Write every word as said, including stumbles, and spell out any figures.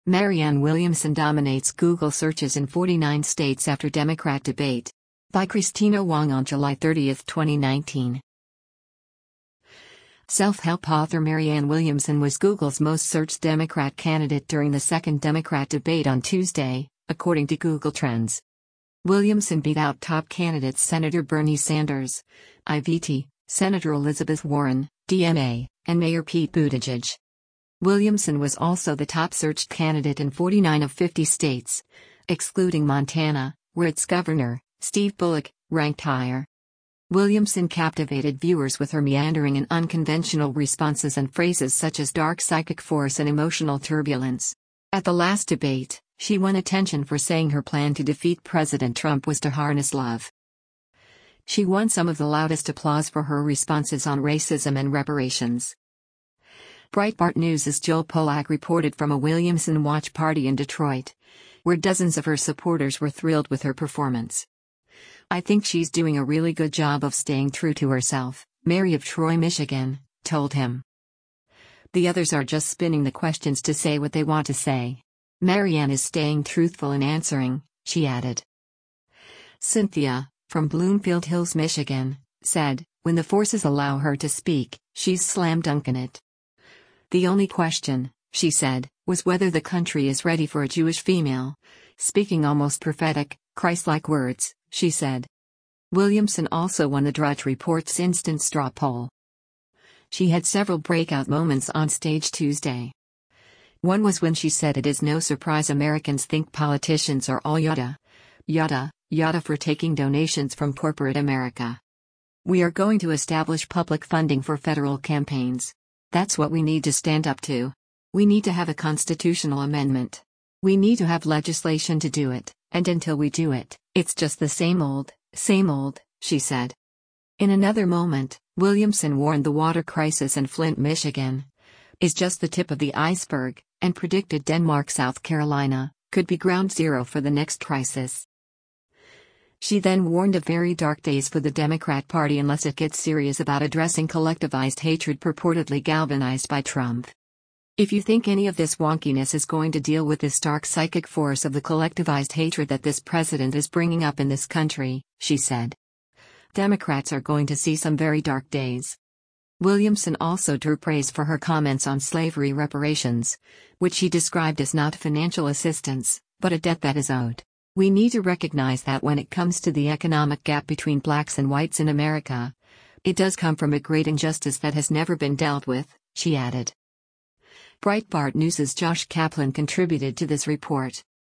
Marianne Williamson dominates Google searches in forty-nine states after Democrat debate. By Christina Wong on July thirtieth, twenty nineteen. Self-help author Marianne Williamson was Google's most searched Democrat candidate during the second Democrat debate on Tuesday, according to Google Trends. Williamson beat out top candidates Senator Bernie Sanders, I V T, Senator Elizabeth Warren, D M A, and Mayor Pete Buttigieg. Williamson was also the top searched candidate in forty-nine of fifty states, excluding Montana, where its governor, Steve Bullock, ranked higher. Williamson captivated viewers with her meandering and unconventional responses and phrases such as dark psychic force and emotional turbulence. At the last debate, she won attention for saying her plan to defeat President Trump was to harness love. She won some of the loudest applause for her responses on racism and reparations. Breitbart News' Joel Pollack reported from a Williamson watch party in Detroit, where dozens of her supporters were thrilled with her performance. "I think she's doing a really good job of staying true to herself," Mary of Troy, Michigan, told him. "The others are just spinning the questions to say what they want to say. Marianne is staying truthful in answering," she added. Cynthia, from Bloomfield Hills, Michigan, said, "When the forces allow her to speak, she's slam dunking it. The only question," she said, "was whether the country is ready for a Jewish female. Speaking almost prophetic, Christ-like words," she said. Williamson also won the Drudge Report's instant straw poll. She had several breakout moments on stage Tuesday. One was when she said it is no surprise Americans think politicians are all yada, yada, yada for taking donations from corporate America. "We are going to establish public funding for federal campaigns. That's what we need to stand up to. We need to have a constitutional amendment. We need to have legislation to do it, and until we do it, it's just the same old, same old," she said. In another moment, Williamson warned the water crisis in Flint, Michigan, is just the tip of the iceberg, and predicted Denmark, South Carolina, could be ground zero for the next crisis. She then warned of very dark days for the Democrat Party unless it gets serious about addressing collectivized hatred purportedly galvanized by Trump. "If you think any of this wonkiness is going to deal with this dark psychic force of the collectivized hatred that this president is bringing up in this country," she said, "Democrats are going to see some very dark days." Williamson also drew praise for her comments on slavery reparations, which she described as not financial assistance, but a debt that is owed. "We need to recognize that when it comes to the economic gap between blacks and whites in America, it does come from a great injustice that has never been dealt with," she added. Breitbart News' Josh Kaplan contributed to this report.